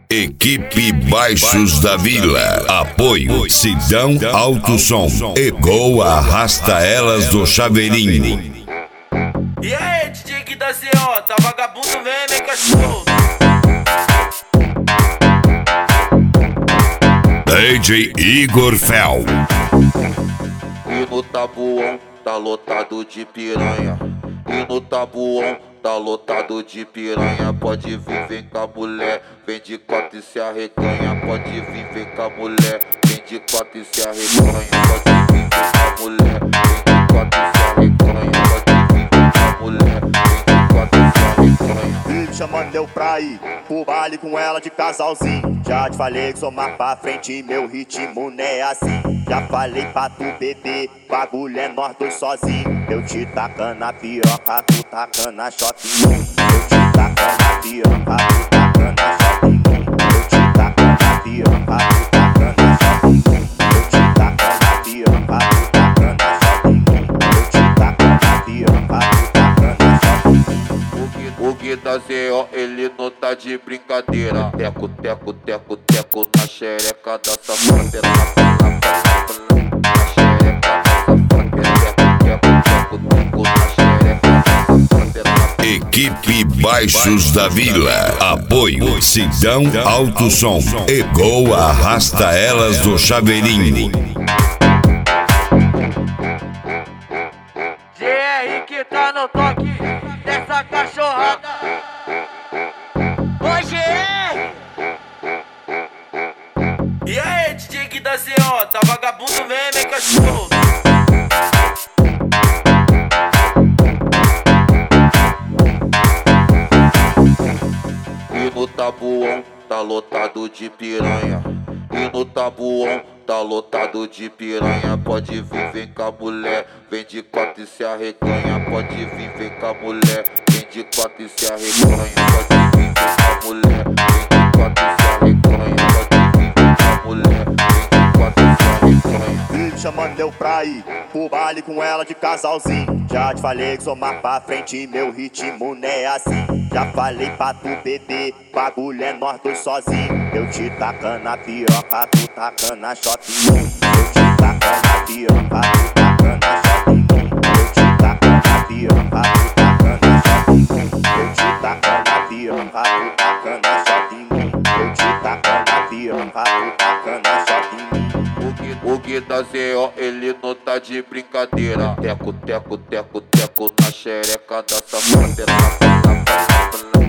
Equipe Baixos da Vila. Apoio Sidão Alto Som. Ego Arrasta Elas do Chaveirinho. E aí, DJ Gui da CO, tá vagabundo mesmo, hein, cachorro? DJ Igor Fel. E no Tabuão tá lotado de piranha. E no Tabuão tá lotado de piranha. Pode vir, vem com a mulher, vem de quatro e se arreganha. Pode vir, vem com a mulher, vem de quatro e se arreganha. Pode vir, vem com a mulher, vem de quatro e se arreganha. Pode vir, vem com a mulher, vem de quatro e se arreganha. Me chamando eu pra ir pro baile com ela de casalzinho. Já te falei que sou mais pra frente, meu ritmo não é assim. Já falei pra tu beber, bagulho é nós dois sozinhos. Eu te tacando a piroca, tu tacando a shotinho. Eu te tacando a piroca, tu tacando a shotinho. Eu te tacando a piroca, tu tacando a shotinho. Eu te tacando a piroca, tu tacando a shotinho. Eu te tacando a piroca, tu tacando a shotinho. O Gui da CO, ele não tá de brincadeira. Teco, teco, teco, teco na xereca da safada. Na xereca da safada. Teco, teco, teco na xereca da safada. Equipe Baixos da Vila. Apoio Sidão Alto Som. Ego Arrasta Elas do Chaveirinho. GR que tá no toque dessa cachorrada. Ô GR! E aí, DJ Gui da CO, tá vagabundo mesmo, hein, cachorro? E no Tabuão tá lotado de piranha. E no Tabuão tá lotado de piranha. Pode vir, vem com a mulher, vem de quatro e se arreganha. Pode vir, vem com a mulher, vem de quatro e se arreganha. Pode vir, vem com a mulher, vem de quatro e se arreganha. Pode vir, vem com a mulher, vem de quatro e se arreganha. Me chamando eu pra ir pro baile com ela de casalzinho. Já te falei que sou mais pra frente, meu ritmo não é assim. Já falei pra tu beber, bagulho é nós dois sozinhos. Eu te tacando a piroca, tu tacando a shotinho. Eu te tacando a piroca, tu tacando a shotinho. Eu te tacando a piroca, tu tacando a shotinho. Eu te tacando a piroca, tu tacando a shotinho. Eu te tacando a piroca, tu tacando a shotinho. O Gui da CO, ele não tá de brincadeira. Teco, teco, teco, teco na xereca da safada.